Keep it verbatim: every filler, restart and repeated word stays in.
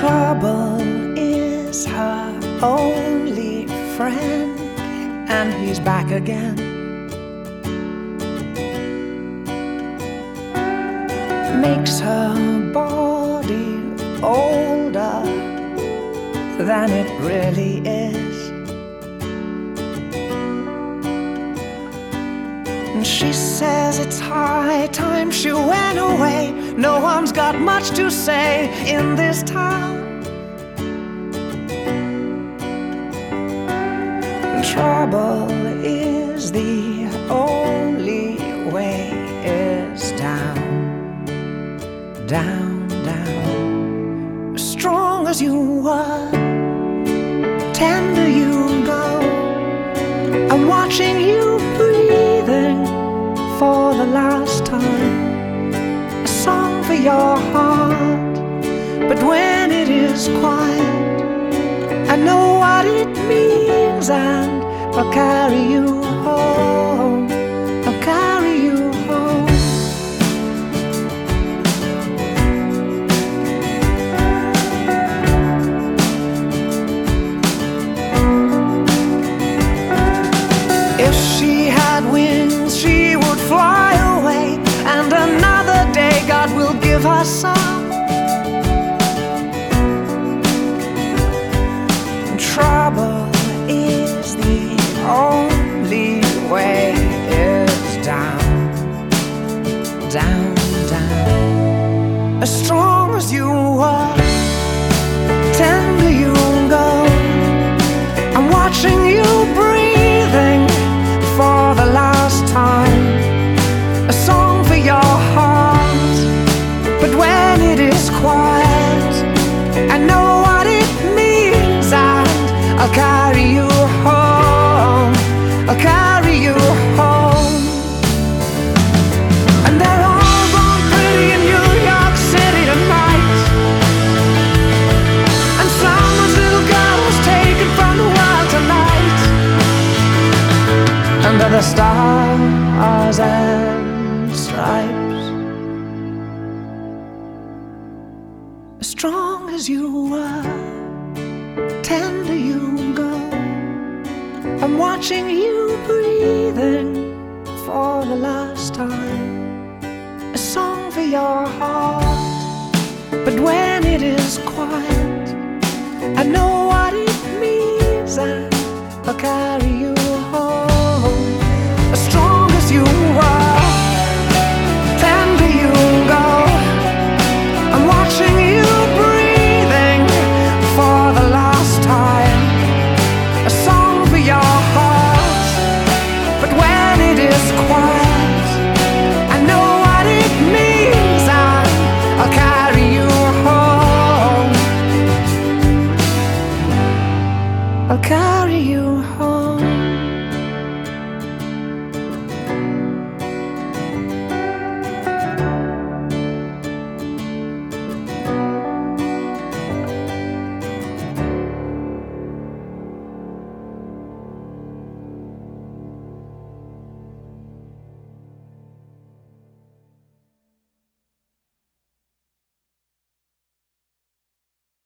Trouble is her only friend, and he's back again. Makes her body older than it really is. And she says it's high time she went away. No one's got much to say in this town. Trouble is the only way is down, down, down. As strong as you were, tender you go. I'm watching you breathing for the last time. A song for your heart, but when it is quiet, I know what it means, and I'll carry you home. I'll carry you home. If she had wings, she would fly away, and another day God will give her some. Trouble is the only way is down, down, down. As strong as you were, tender you go. I'm watching you breathing for the last time. A song for your heart, but when it is quiet, I know what it means, and I'll carry you home. I'll carry you home. And they're all born pretty in New York City tonight, and someone's little girl was taken from the world tonight. Under the stars and stripes, as strong as you were, tender you go. I'm watching you breathing for the last time. A song for your heart, but when it is quiet, I know what it means, and I'll carry you home. As strong as you were, tender you go. I'm watching you breathing for the last time. A song for your heart, but when it is quiet, I know what it means, and I'll carry you home. I'll carry you home.